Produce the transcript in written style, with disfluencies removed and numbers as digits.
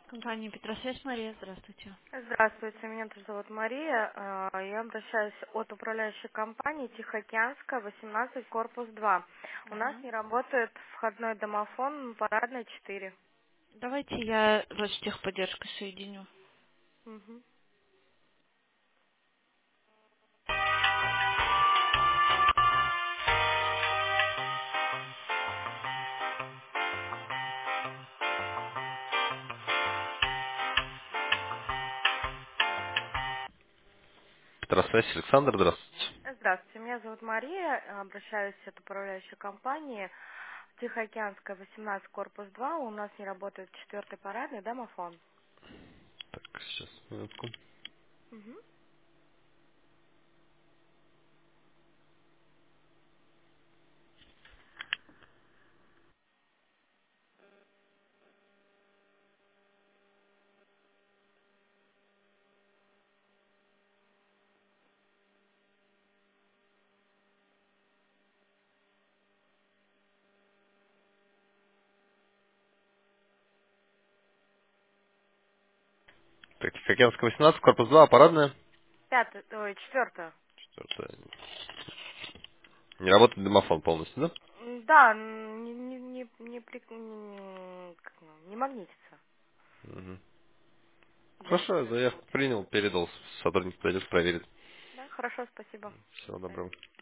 Компания Петросвязь, Мария, здравствуйте. Здравствуйте, меня тоже зовут Мария. Я обращаюсь от управляющей компании Тихоокеанская, 18, корпус 2. У нас Мгм. не работает входной домофон парадной 4. Давайте я вас с техподдержкой соединю. Мгм. Петросвязь, Александр, здравствуйте. Здравствуйте, меня зовут Мария. Обращаюсь от управляющей компании Тихоокеанская, 18, корпус 2. У нас не работает четвертый парадный домофон. Так, сейчас, минутку. Мгм. Так, Тихоокеанская, 18, корпус 2, парадная. Пятый, ой, четвертый. Четвертая. Не работает домофон полностью, да? Да, не магнитится. Мгм. Для Хорошо, я четвертого. заявку принял, передал, сотрудник подойдет, проверит. Да, хорошо, спасибо. Всего До свидания. доброго.